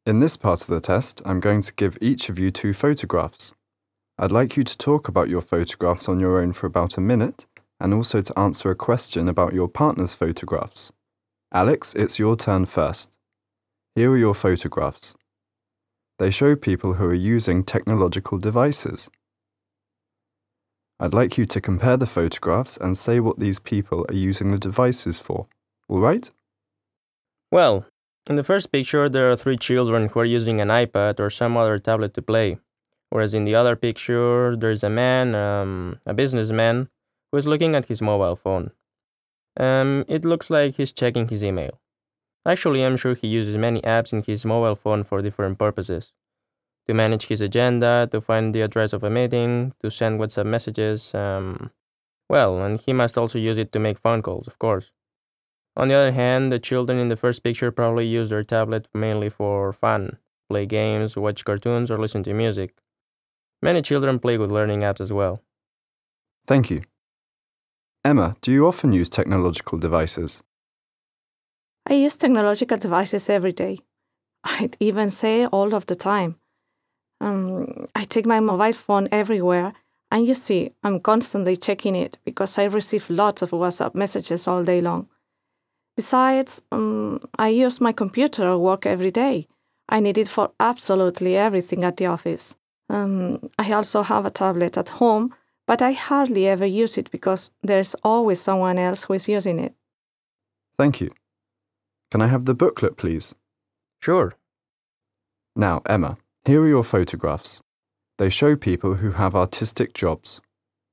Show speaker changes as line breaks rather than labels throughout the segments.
In this part of the test, I'm going to give each of you 2 photographs. I'd like you to talk about your photographs on your own for about a minute, and also to answer a question about your partner's photographs. Alex, it's your turn first. Here are your photographs. They show people who are using technological devices. I'd like you to compare the photographs and say what these people are using the devices for. All right?
Well, in the first picture, there are 3 children who are using an iPad or some other tablet to play, whereas in the other picture, there's a man, a businessman, who is looking at his mobile phone. It looks like he's checking his email. Actually, I'm sure he uses many apps in his mobile phone for different purposes. To manage his agenda, to find the address of a meeting, to send WhatsApp messages, and he must also use it to make phone calls, of course. On the other hand, the children in the first picture probably use their tablet mainly for fun, play games, watch cartoons, or listen to music. Many children play with learning apps as well.
Thank you. Emma, do you often use technological devices?
I use technological devices every day. I'd even say all of the time. I take my mobile phone everywhere, and you see, I'm constantly checking it because I receive lots of WhatsApp messages all day long. Besides, I use my computer at work every day. I need it for absolutely everything at the office. I also have a tablet at home, but I hardly ever use it because there's always someone else who is using it.
Thank you. Can I have the booklet, please?
Sure.
Now, Emma, here are your photographs. They show people who have artistic jobs.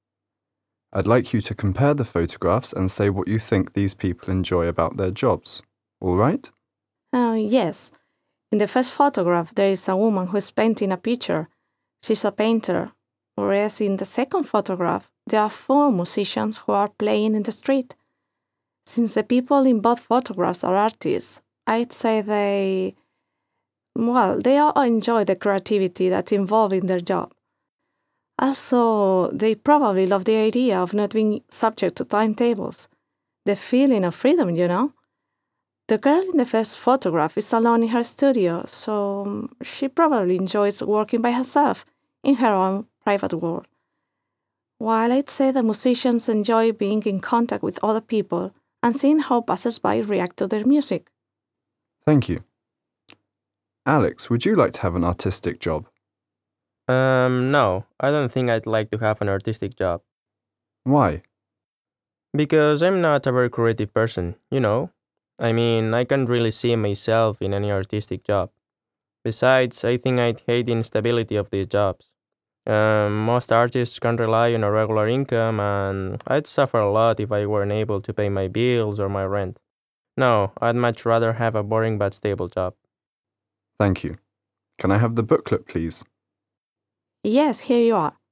I'd like you to compare the photographs and say what you think these people enjoy about their jobs. All right?
Yes. In the first photograph, there is a woman who is painting a picture. She's a painter. Whereas in the second photograph, there are 4 musicians who are playing in the street. Since the people in both photographs are artists, I'd say they all enjoy the creativity that's involved in their job. Also, they probably love the idea of not being subject to timetables. The feeling of freedom, you know? The girl in the first photograph is alone in her studio, so she probably enjoys working by herself in her own private world. While I'd say the musicians enjoy being in contact with other people and seeing how passers-by react to their music.
Thank you. Alex, would you like to have an artistic job?
No, I don't think I'd like to have an artistic job.
Why?
Because I'm not a very creative person, you know? I mean, I can't really see myself in any artistic job. Besides, I think I'd hate the instability of these jobs. Most artists can't rely on a regular income, and I'd suffer a lot if I weren't able to pay my bills or my rent. No, I'd much rather have a boring but stable job.
Thank you. Can I have the booklet, please?
Yes, here you are.